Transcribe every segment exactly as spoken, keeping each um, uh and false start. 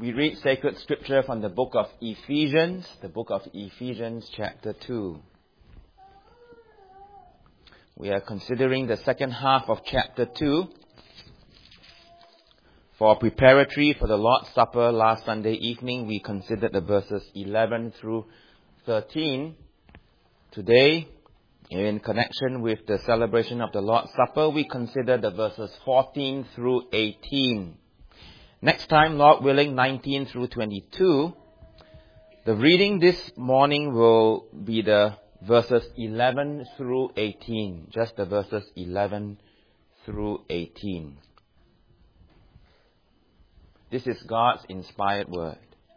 We read sacred scripture from the book of Ephesians, the book of Ephesians chapter two. We are considering the second half of chapter two. For preparatory for the Lord's Supper last Sunday evening, we considered the verses eleven through thirteen. Today, in connection with the celebration of the Lord's Supper, we consider the verses fourteen through eighteen. Next time, Lord willing, nineteen through twenty-two. The reading this morning will be the verses eleven through eighteen. Just the verses eleven through eighteen. This is God's inspired word.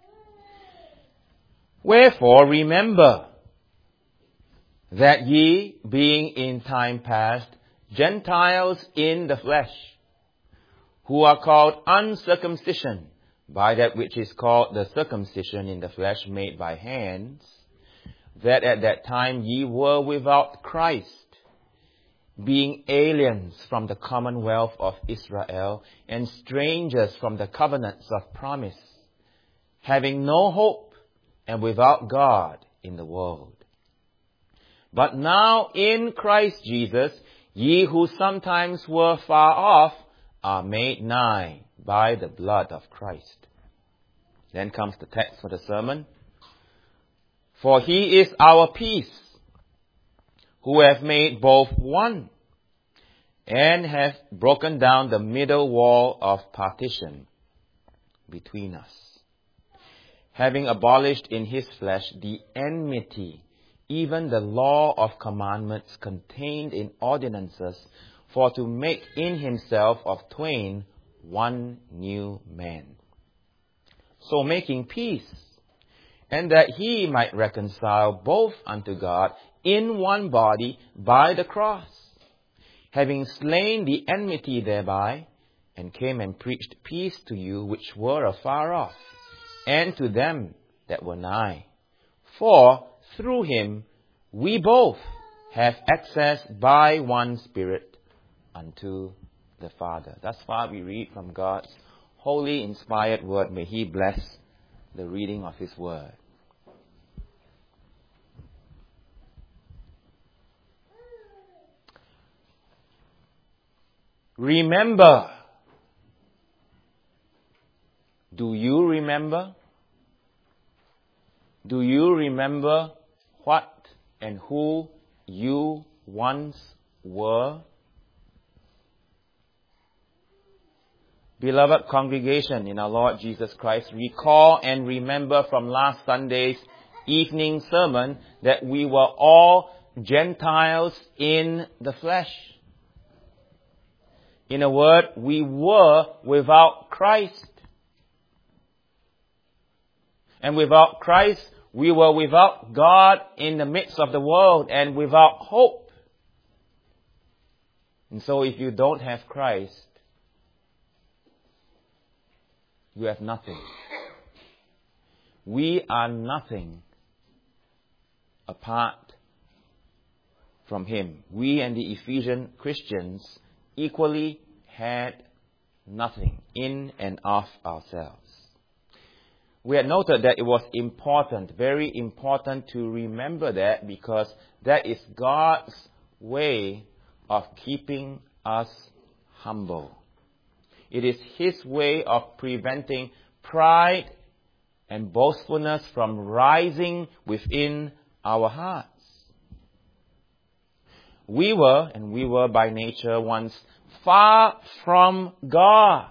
Wherefore remember that ye, being in time past Gentiles in the flesh, who are called uncircumcision by that which is called the circumcision in the flesh made by hands, that at that time ye were without Christ, being aliens from the commonwealth of Israel and strangers from the covenants of promise, having no hope and without God in the world. But now in Christ Jesus, ye who sometimes were far off are made nigh by the blood of Christ. Then comes the text for the sermon. For he is our peace, who have made both one, and have broken down the middle wall of partition between us, having abolished in his flesh the enmity, even the law of commandments contained in ordinances, for to make in himself of twain one new man, so making peace, and that he might reconcile both unto God in one body by the cross, having slain the enmity thereby, and came and preached peace to you which were afar off, and to them that were nigh. For through him we both have access by one Spirit unto the Father. Thus far we read from God's holy inspired word. May he bless the reading of his word. Remember. Do you remember? Do you remember what and who you once were? Beloved congregation in our Lord Jesus Christ, recall and remember from last Sunday's evening sermon that we were all Gentiles in the flesh. In a word, we were without Christ. And without Christ, we were without God in the midst of the world and without hope. And so if you don't have Christ, you have nothing. We are nothing apart from him. We and the Ephesian Christians equally had nothing in and of ourselves. We had noted that it was important, very important to remember that, because that is God's way of keeping us humble. It is his way of preventing pride and boastfulness from rising within our hearts. We were, and we were by nature once, far from God,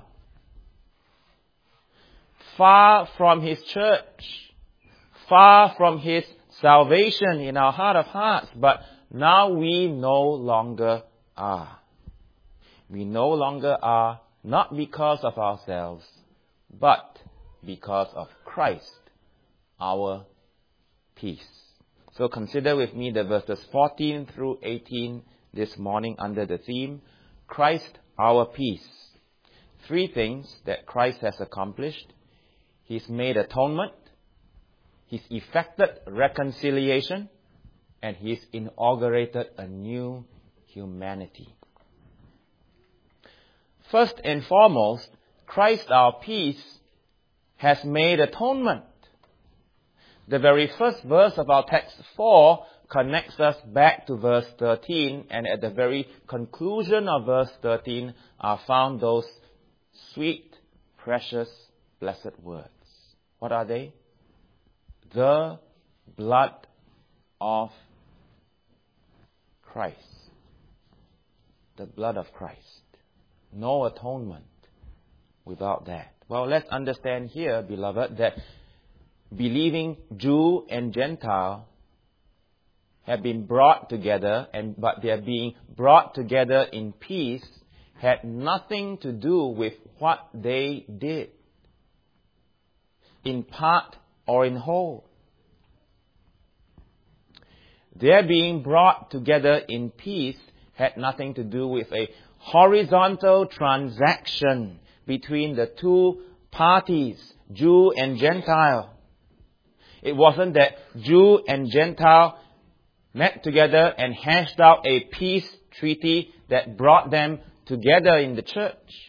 far from his church, far from his salvation in our heart of hearts. But now we no longer are. We no longer are, not because of ourselves, but because of Christ, our peace. So consider with me the verses fourteen through eighteen this morning under the theme, Christ, our peace. Three things that Christ has accomplished. He's made atonement, he's effected reconciliation, and he's inaugurated a new humanity. First and foremost, Christ, our peace, has made atonement. The very first verse of our text four connects us back to verse thirteen, and at the very conclusion of verse thirteen are found those sweet, precious, blessed words. What are they? The blood of Christ. The blood of Christ. No atonement without that. Well, let's understand here, beloved, that believing Jew and Gentile have been brought together, and but they are being brought together in peace had nothing to do with what they did, in part or in whole. Their being brought together in peace had nothing to do with a horizontal transaction between the two parties, Jew and Gentile. It wasn't that Jew and Gentile met together and hashed out a peace treaty that brought them together in the church.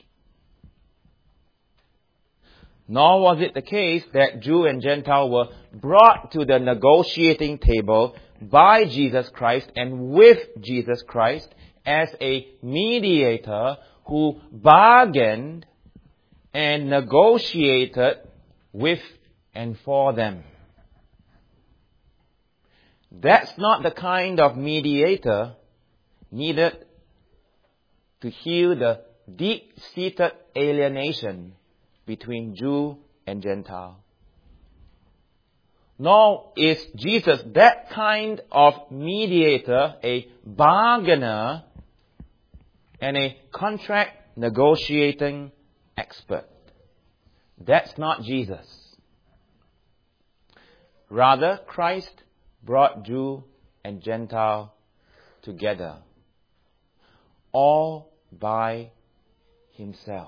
Nor was it the case that Jew and Gentile were brought to the negotiating table by Jesus Christ and with Jesus Christ as a mediator who bargained and negotiated with and for them. That's not the kind of mediator needed to heal the deep-seated alienation between Jew and Gentile. Nor is Jesus that kind of mediator, a bargainer and a contract negotiating expert. That's not Jesus. Rather, Christ brought Jew and Gentile together, all by himself.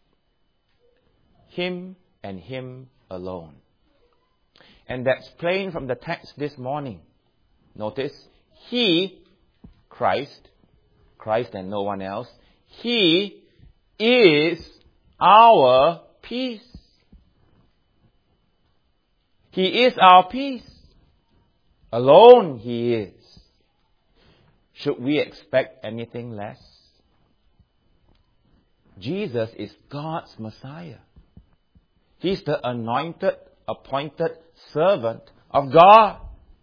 Him and him alone. And that's plain from the text this morning. Notice, he, Christ, Christ and no one else, he is our peace. He is our peace. Alone he is. Should we expect anything less? Jesus is God's Messiah. He's the anointed, appointed servant of God.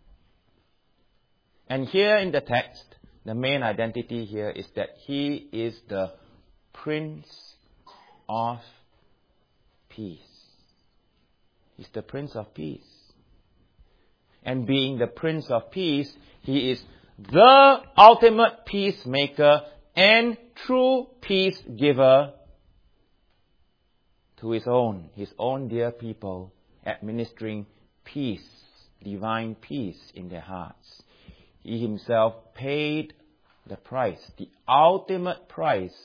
And here in the text, the main identity here is that he is the Prince of Peace. He's the Prince of Peace. And being the Prince of Peace, he is the ultimate peacemaker and true peace giver to his own, his own dear people, administering peace, divine peace in their hearts. He himself paid the price, the ultimate price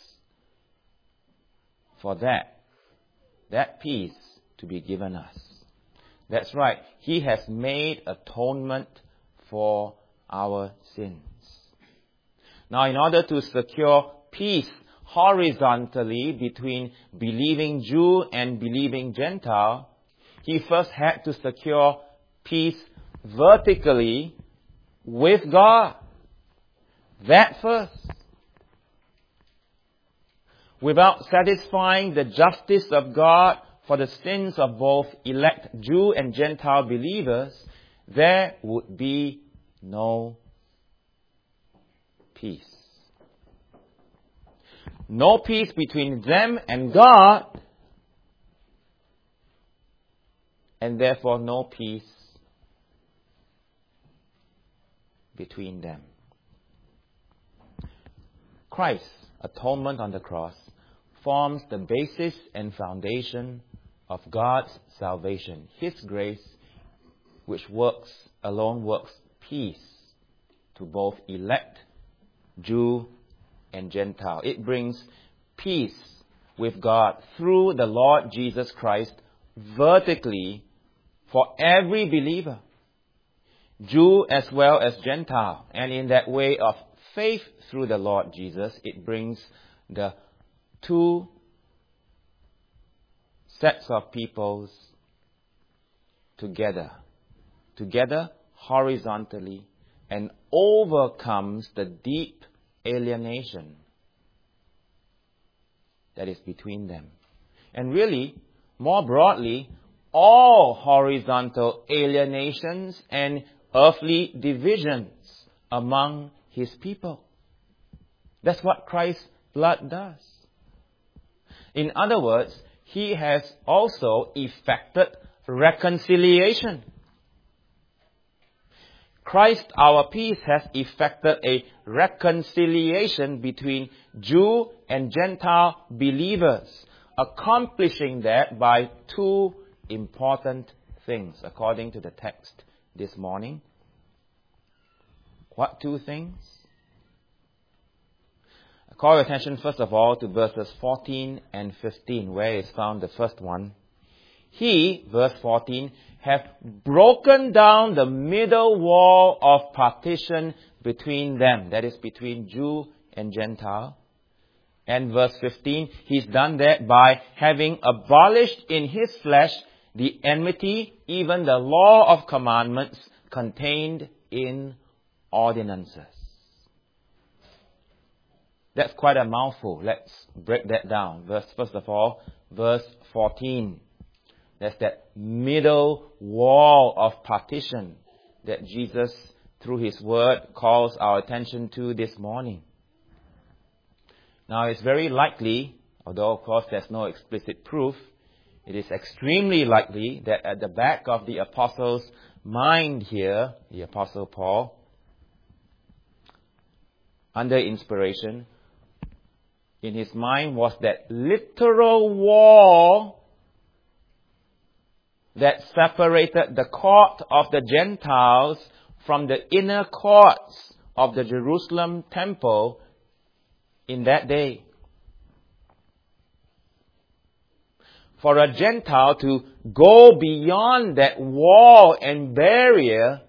for that, that peace to be given us. That's right. He has made atonement for our sins. Now, in order to secure peace horizontally between believing Jew and believing Gentile, he first had to secure peace vertically with God. That first. Without satisfying the justice of God for the sins of both elect Jew and Gentile believers, there would be no peace. No peace between them and God, and therefore no peace between them. Christ's atonement on the cross forms the basis and foundation of God's salvation, His grace, which works, alone works peace to both elect Jew and Gentile. It brings peace with God through the Lord Jesus Christ vertically for every believer, Jew as well as Gentile. And in that way of faith through the Lord Jesus, it brings the two sets of peoples together, together horizontally, and overcomes the deep alienation that is between them. And really, more broadly, all horizontal alienations and earthly divisions among His people. That's what Christ's blood does. In other words, He has also effected reconciliation. Christ, our peace, has effected a reconciliation between Jew and Gentile believers, accomplishing that by two important things, according to the text this morning. What two things? I call your attention first of all to verses fourteen and fifteen, where is found the first one. He, verse fourteen, have broken down the middle wall of partition between them, that is between Jew and Gentile. And verse fifteen, He's done that by having abolished in His flesh the enmity, even the law of commandments contained in ordinances. That's quite a mouthful. Let's break that down. Verse, first of all, verse fourteen. That's that middle wall of partition that Jesus, through His Word, calls our attention to this morning. Now, it's very likely, although of course there's no explicit proof, it is extremely likely that at the back of the Apostle's mind here, the Apostle Paul, under inspiration, in his mind was that literal wall that separated the court of the Gentiles from the inner courts of the Jerusalem temple in that day. For a Gentile to go beyond that wall and barrier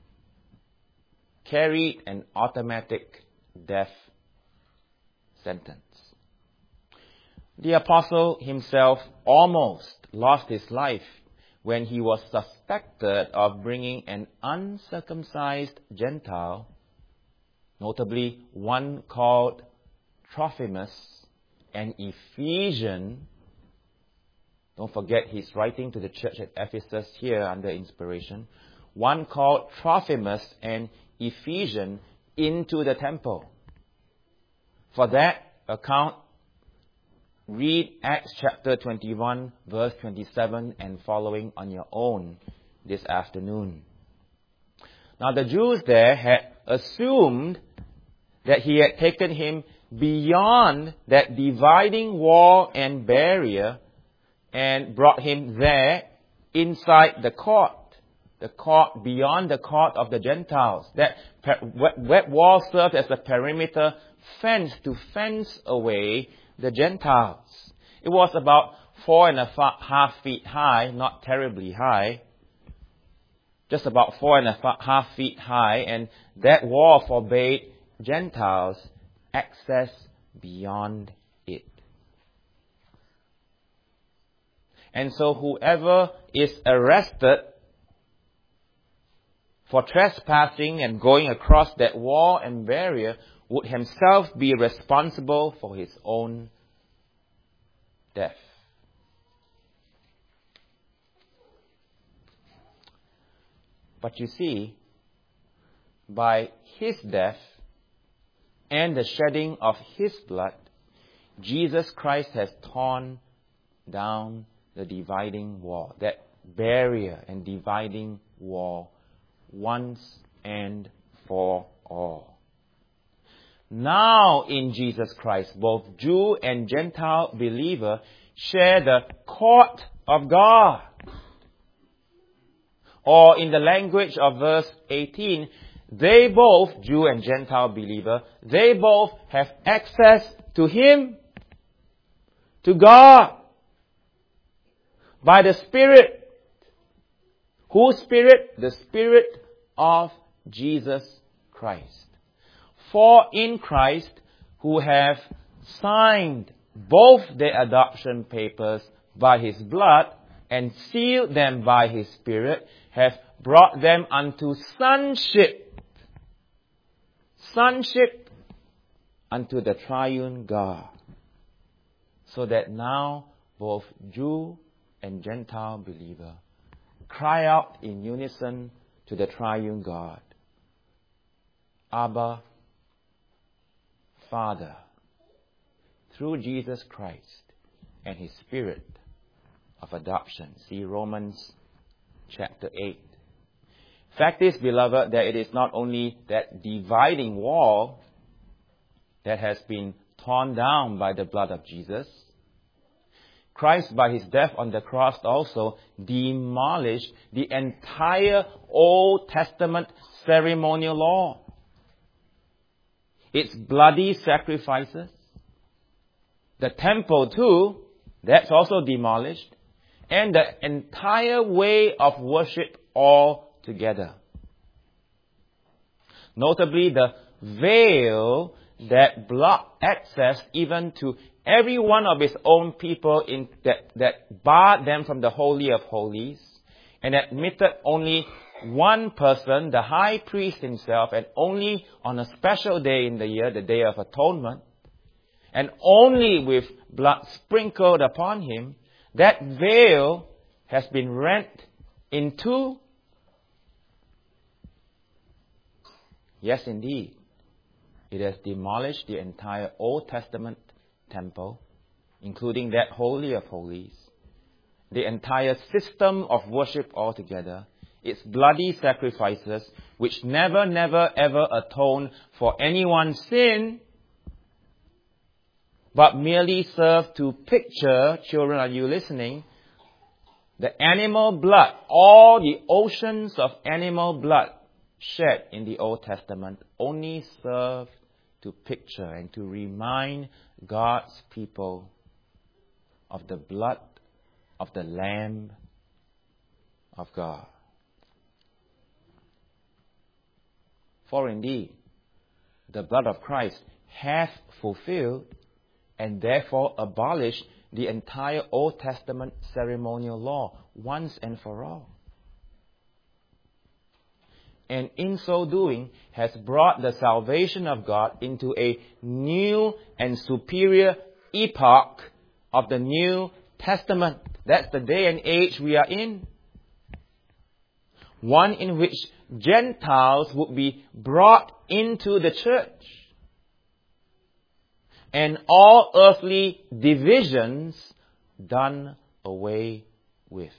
carried an automatic death sentence. The apostle himself almost lost his life when he was suspected of bringing an uncircumcised Gentile, notably one called Trophimus, an Ephesian. Don't forget, he's writing to the church at Ephesus here under inspiration. One called Trophimus, an Ephesian, into the temple. For that account, read Acts chapter twenty-one, verse twenty-seven and following on your own this afternoon. Now the Jews there had assumed that he had taken him beyond that dividing wall and barrier and brought him there inside the court. The court beyond the court of the Gentiles. That wet wall served as a perimeter fence to fence away the Gentiles. It was about four and a half feet high, not terribly high. Just about four and a half feet high, and that wall forbade Gentiles access beyond it. And so whoever is arrested for trespassing and going across that wall and barrier would himself be responsible for his own death. But you see, by his death and the shedding of his blood, Jesus Christ has torn down the dividing wall, that barrier and dividing wall, once and for all. Now in Jesus Christ, both Jew and Gentile believer share the court of God. Or in the language of verse eighteen, they both, Jew and Gentile believer, they both have access to Him, to God, by the Spirit. Whose Spirit? The Spirit of Jesus Christ. For in Christ, who have signed both their adoption papers by His blood, and sealed them by His Spirit, hath brought them unto sonship. Sonship unto the triune God. So that now both Jew and Gentile believer cry out in unison to the triune God, Abba, Father, through Jesus Christ and His Spirit of adoption. See Romans chapter eight. Fact is, beloved, that it is not only that dividing wall that has been torn down by the blood of Jesus. Christ, by His death on the cross, also demolished the entire Old Testament ceremonial law. Its bloody sacrifices. The temple too, that's also demolished. And the entire way of worship altogether. Notably, the veil that blocked access even to every one of His own people in that, that barred them from the Holy of Holies and admitted only one person, the high priest himself, and only on a special day in the year, the Day of Atonement, and only with blood sprinkled upon Him, that veil has been rent in two. Yes, indeed. It has demolished the entire Old Testament temple, including that Holy of Holies, the entire system of worship altogether, its bloody sacrifices, which never, never, ever atoned for anyone's sin, but merely served to picture, children, are you listening? The animal blood, all the oceans of animal blood shed in the Old Testament only served to picture and to remind God's people of the blood of the Lamb of God. For indeed, the blood of Christ hath fulfilled and therefore abolished the entire Old Testament ceremonial law once and for all. And in so doing has brought the salvation of God into a new and superior epoch of the New Testament. That's the day and age we are in. One in which Gentiles would be brought into the church. And all earthly divisions done away with.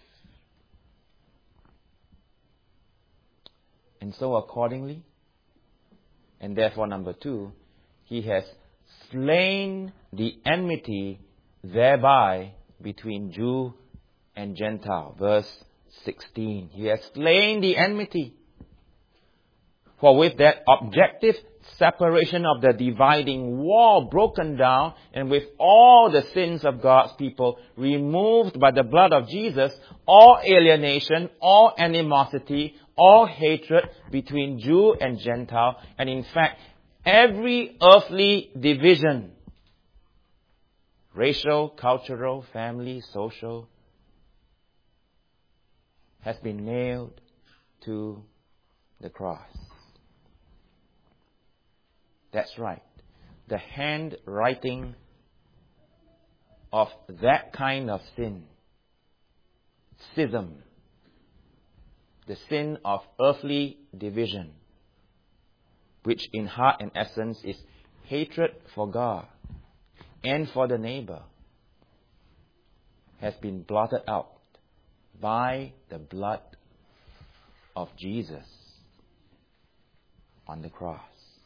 And so accordingly, and therefore number two, He has slain the enmity thereby between Jew and Gentile. Verse sixteen. He has slain the enmity. For with that objective separation of the dividing wall broken down, and with all the sins of God's people removed by the blood of Jesus, all alienation, all animosity, all hatred between Jew and Gentile, and in fact, every earthly division, racial, cultural, family, social, has been nailed to the cross. That's right. The handwriting of that kind of sin, schism, the sin of earthly division, which in heart and essence is hatred for God and for the neighbor, has been blotted out by the blood of Jesus on the cross.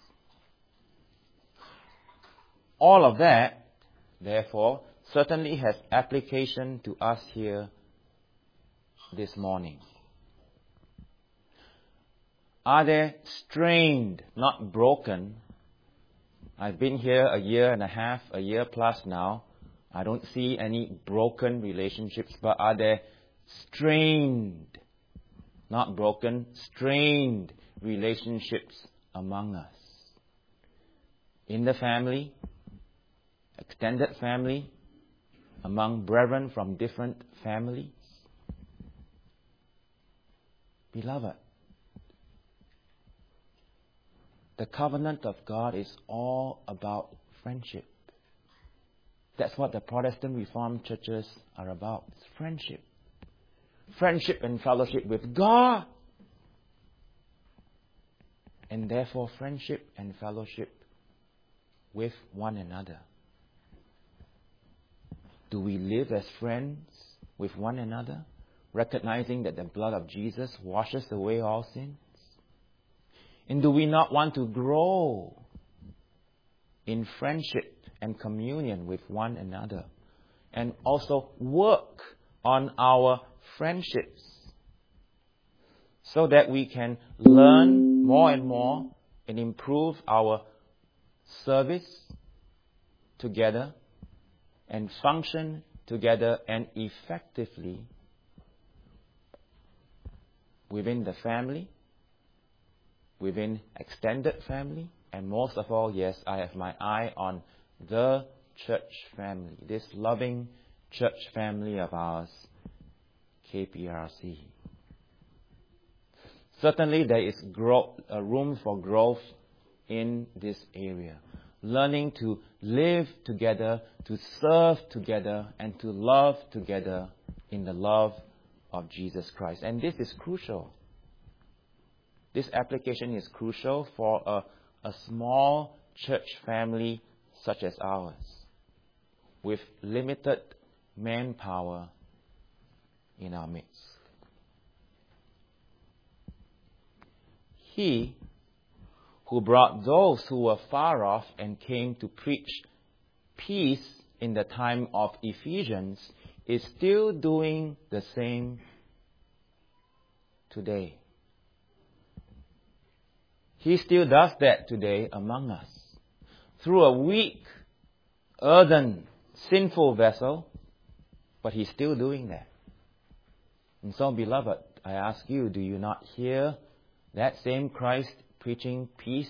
All of that, therefore, certainly has application to us here this morning. Are there strained, not broken? I've been here a year and a half, a year plus now. I don't see any broken relationships, but are there strained, not broken, strained relationships among us? In the family, extended family, among brethren from different families, Beloved, the covenant of God is all about friendship. That's what the Protestant Reformed churches are about. It's friendship. Friendship and fellowship with God. And therefore friendship and fellowship with one another. Do we live as friends with one another, recognizing that the blood of Jesus washes away all sins? And do we not want to grow in friendship and communion with one another, and also work on our friendships so that we can learn more and more and improve our service together and function together and effectively within the family, within extended family, and most of all, yes, I have my eye on the church family, this loving church family of ours, K P R C. Certainly there is grow, uh, room for growth in this area. Learning to live together, to serve together, and to love together in the love of Jesus Christ. And this is crucial. This application is crucial for a, a small church family such as ours, with limited manpower in our midst. He who brought those who were far off and came to preach peace in the time of Ephesians is still doing the same today. He still does that today among us. Through a weak, earthen, sinful vessel, but He's still doing that. And so, beloved, I ask you, do you not hear that same Christ preaching peace?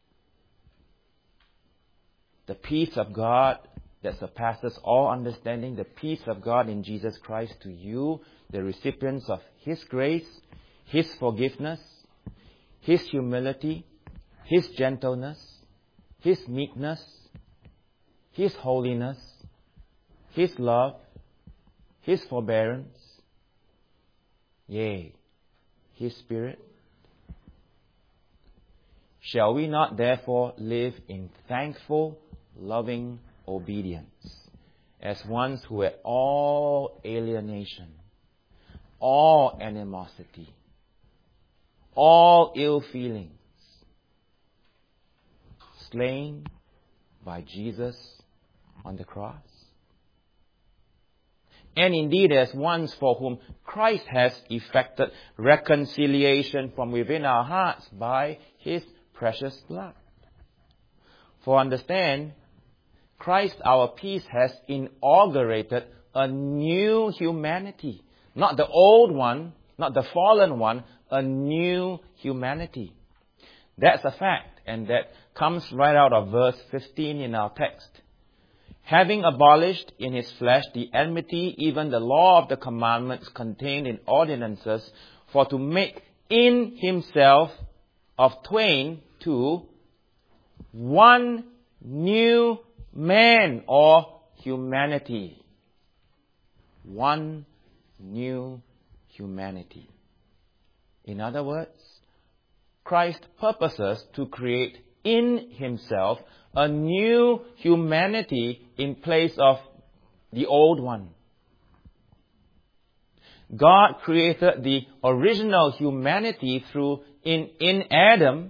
The peace of God that surpasses all understanding, the peace of God in Jesus Christ to you, the recipients of His grace, His forgiveness, His humility, His gentleness, His meekness, His holiness, His love, His forbearance, yea, His Spirit. Shall we not therefore live in thankful, loving obedience, as ones who had all alienation, all animosity, all ill feelings, slain by Jesus on the cross? And indeed as ones for whom Christ has effected reconciliation from within our hearts by His precious blood. For understand, Christ our peace has inaugurated a new humanity. Not the old one, not the fallen one, a new humanity. That's a fact, and that comes right out of verse fifteen in our text. Having abolished in His flesh the enmity, even the law of the commandments contained in ordinances, for to make in Himself of twain two one new man or humanity. One new humanity. In other words, Christ purposes to create in Himself a new humanity in place of the old one. God created the original humanity through in, in Adam,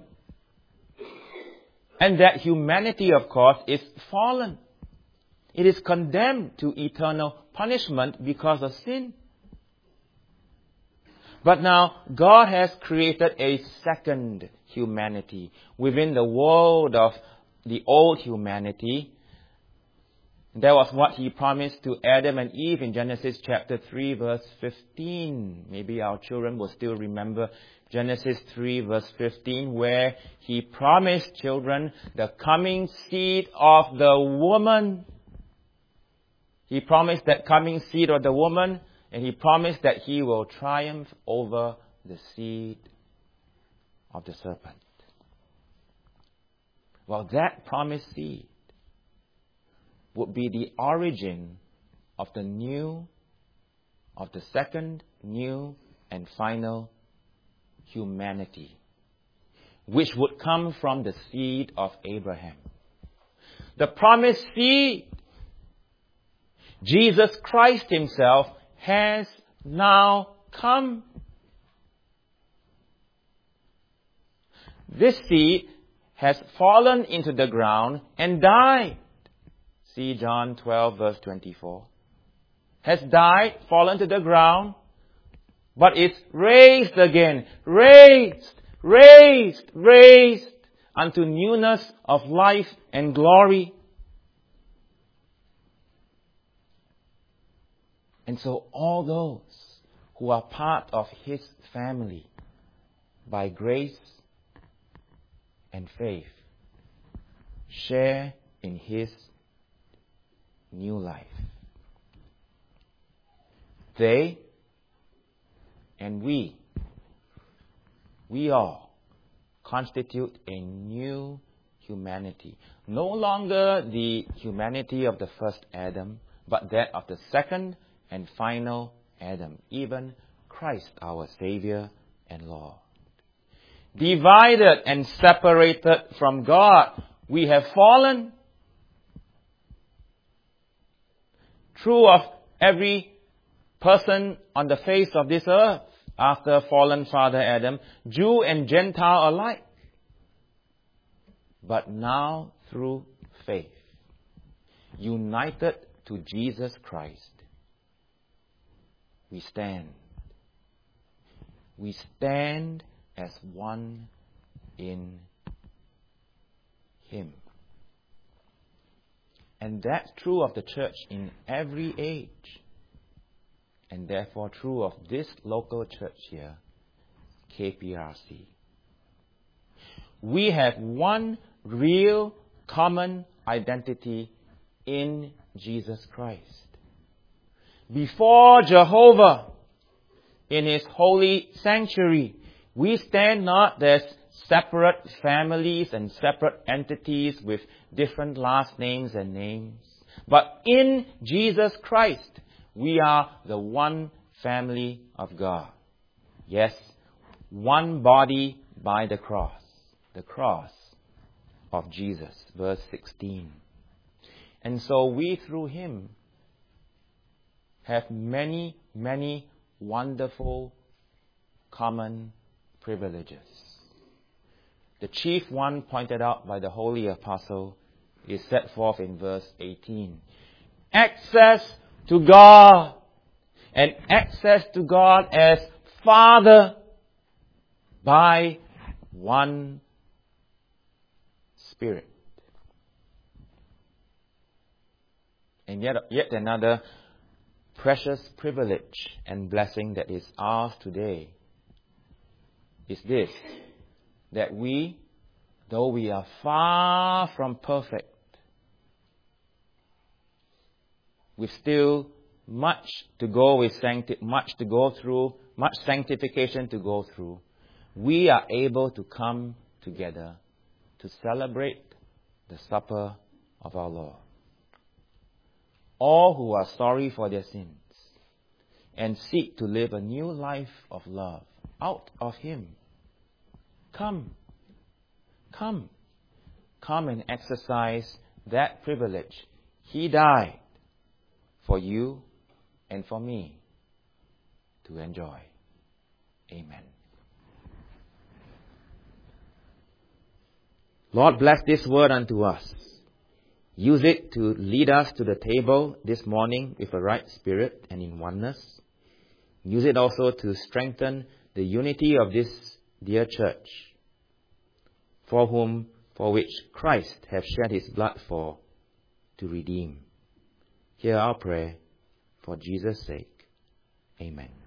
and that humanity, of course, is fallen. It is condemned to eternal punishment because of sin. But now, God has created a second humanity within the world of the old humanity. That was what He promised to Adam and Eve in Genesis chapter three, verse fifteen. Maybe our children will still remember Genesis three, verse fifteen, where He promised children the coming seed of the woman. He promised that coming seed of the woman, and He promised that He will triumph over the seed of the serpent. Well, that promised seed would be the origin of the new, of the second, new, and final humanity, which would come from the seed of Abraham. The promised seed, Jesus Christ Himself, has now come. This seed has fallen into the ground and died. See John twelve, verse twenty-four. Has died, fallen to the ground, but is raised again. Raised, raised, raised unto newness of life and glory. And so all those who are part of His family by grace and faith share in His new life. They and we, we all constitute a new humanity. No longer the humanity of the first Adam, but that of the second and final Adam, even Christ our Savior and Lord. Divided and separated from God, we have fallen. True of every person on the face of this earth after fallen Father Adam, Jew and Gentile alike. But now through faith, united to Jesus Christ, we stand. We stand as one in Him. And that's true of the church in every age. And therefore true of this local church here, K P R C. We have one real common identity in Jesus Christ. Before Jehovah, in His holy sanctuary, we stand not as separate families and separate entities with different last names and names, but in Jesus Christ, we are the one family of God. Yes, one body by the cross. The cross of Jesus, verse sixteen. And so we through Him have many, many wonderful common privileges. The chief one pointed out by the Holy Apostle is set forth in verse eighteen. Access to God, and access to God as Father by one Spirit. And yet, yet another precious privilege and blessing that is ours today is this, that we, though we are far from perfect, with still much to go with sancti- much to go through, much sanctification to go through, we are able to come together to celebrate the supper of our Lord. All who are sorry for their sins and seek to live a new life of love out of Him, come, come, come and exercise that privilege. He died for you and for me to enjoy. Amen. Lord, bless this word unto us. Use it to lead us to the table this morning with a right spirit and in oneness. Use it also to strengthen the unity of this dear church, for whom, for which Christ hath shed His blood for, to redeem. Hear our prayer for Jesus' sake. Amen.